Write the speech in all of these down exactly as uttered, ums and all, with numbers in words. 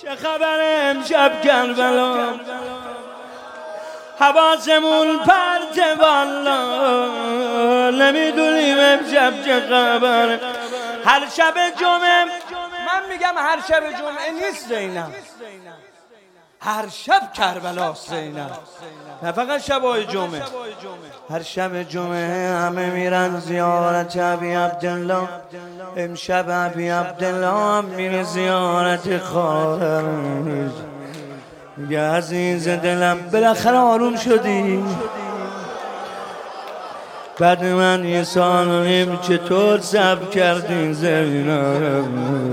چه خبر امشب کربلا؟ حواسمون پرته والا، نمیدونیم امشب چه خبره. هر شب جمعه، من میگم هر شب جمعه نیست زینب، هر شب کربلاست زینب، نه فقط شبای جمعه. هر شب جمعه همه میرن زیارت ابی عبدالله، امشب ابی عبدالله هم میره زیارت خواهرش. میگه عزیز دلم بالاخره آروم شدی؟ بعد من یه سال و نیم چطور صبر کردی زینب؟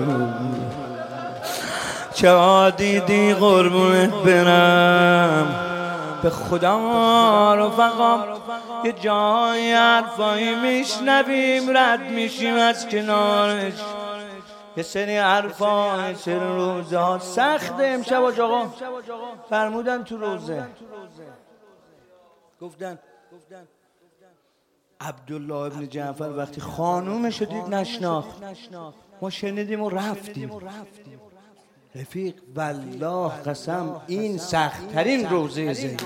چه عادیدی قربونت برم؟ به خدا رفقا یه جای حرفایی میشنویم رد میشیم از کنارش. یه سری حرفا، یه سری روزه ها سخته. امشب آقا فرمودن تو روزه، گفتن عبدالله ابن جعفر وقتی خانومش رو دید نشناخت، ما شنیدیم و رفتیم. رفیق والله قسم این سخت ترین روزه زینبه.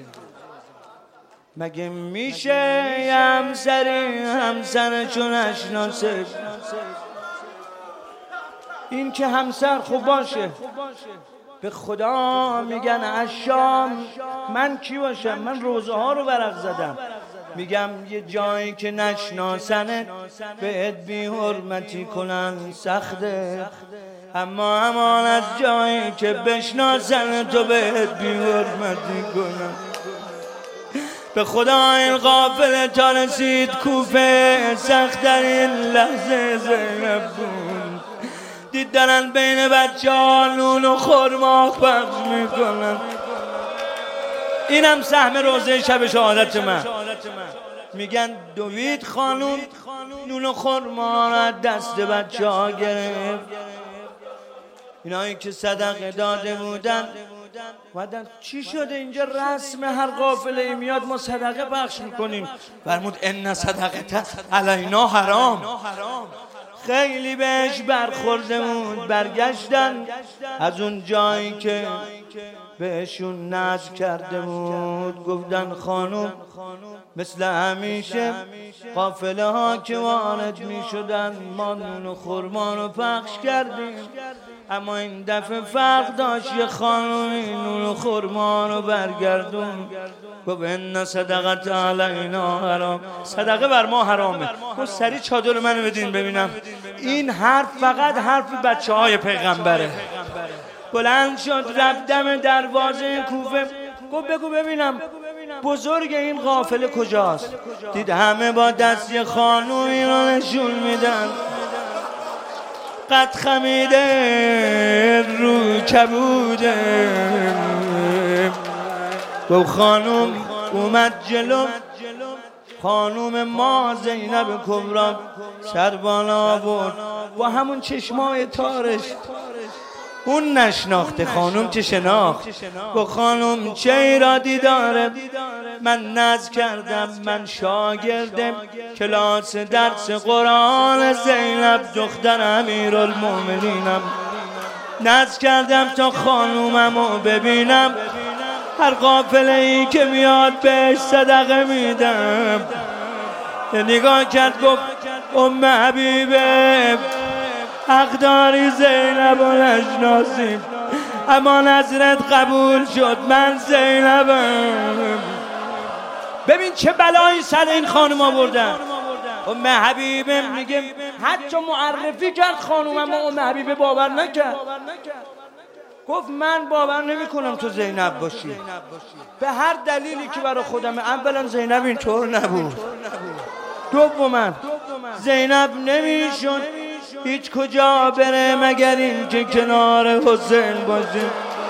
مگه میشه یه همسری همسرشو نشناسه؟ این که همسر خوب باشه، به خدا میگن از شام من کی باشم؟ من روزه ها رو ورق زدم. میگم یه جایی که نشناسنه بهت بی حرمتی کنن سخته، اما همان از جایی که بشناسن تو بهت بی حرمتی کنن. به خدا این قافله تا رسید کوفه سخت‌ترین لحظه زینب بود. دید دارن بین بچه ها نون و خرما پخش میکنن. اینم سهم روزه شب شهادت من. میگن دوید خانوم نون و خرما را دست بچه ها گرفت. اینایی که صدقه داده بودن ودن چی شده اینجا؟ رسم هر قافله ای میاد ما صدقه بخش میکنیم. فرمود ان صدقه علینا حرام. خیلی بهش برخورده بود. برگشتن از اون جایی که بهشون نذر کرده بود، گفتن خانوم مثل همیشه قافله ها که وارد می شدن ما نون و خرما رو پخش کردیم، اما این دفعه فرق داشت. یه خانومی نون و خرما رو برگردون. گفت ان صدقت علینا حرام، صدقه بر ما حرامه. گفت سری چادر منو بدین ببینم. این حرف فقط حرف بچه های پیغمبره. بلند شد رفت دم دروازه کوفه، گفت بگو ببینم بزرگ این قافله کجاست؟ دید همه با دستی خانومی رو نشون میدن، قد خمیده رو کبوده. گفت خانوم اومد جلو، خانوم ما زینب کبری سر بالا آورد با همون چشمای تارش. اون نشناخته، خانوم چه شناخت. گفت خانوم چه ایرادی داره؟ من نذر کردم، من شاگردم کلاس درس قرآن زینب دختر امیرالمومنینم. نذر کردم تا خانوممو ببینم، هر قافله ای که میاد بهش صدقه میدم. نگاه کرد گفت ام حبیبه حق داری زینب رو نشناسیم، اما نظرت قبول شد، من زینبم. ببین چه بلایی سر این خانم آوردن. ام حبیبه میگه حتی معرفی کرد خانوم، اما ام حبیبه باور نکرد. گفت من باور نمی کنم تو زینب باشی به هر دلیلی که برای خودم. اولا زینب اینطور نبود، دوما زینب نمیشد هیچ کجا بره مگر این که کنار حسین باشه.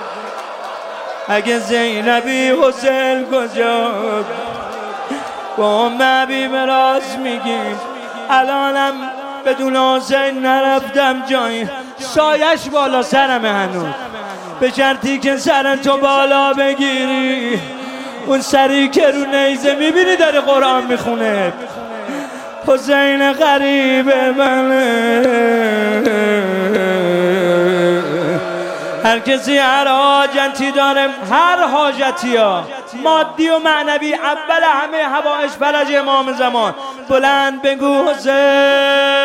اگه زینبی حسین کجا؟ با ام حبیبه راست میگیم، الانم بدون حسین نرفتم جایی، سایش بالا سرمه هنوز، به شرطی که سر تو بالا بگیری. اون سری که رو نیزه میبینی داره قرآن میخونه. حسین غریب منه، هر کسی هر حاجتی داره، هر حاجتی ها مادی و معنوی، اول همه حوائج فرج امام زمان، بلند بگو حسین.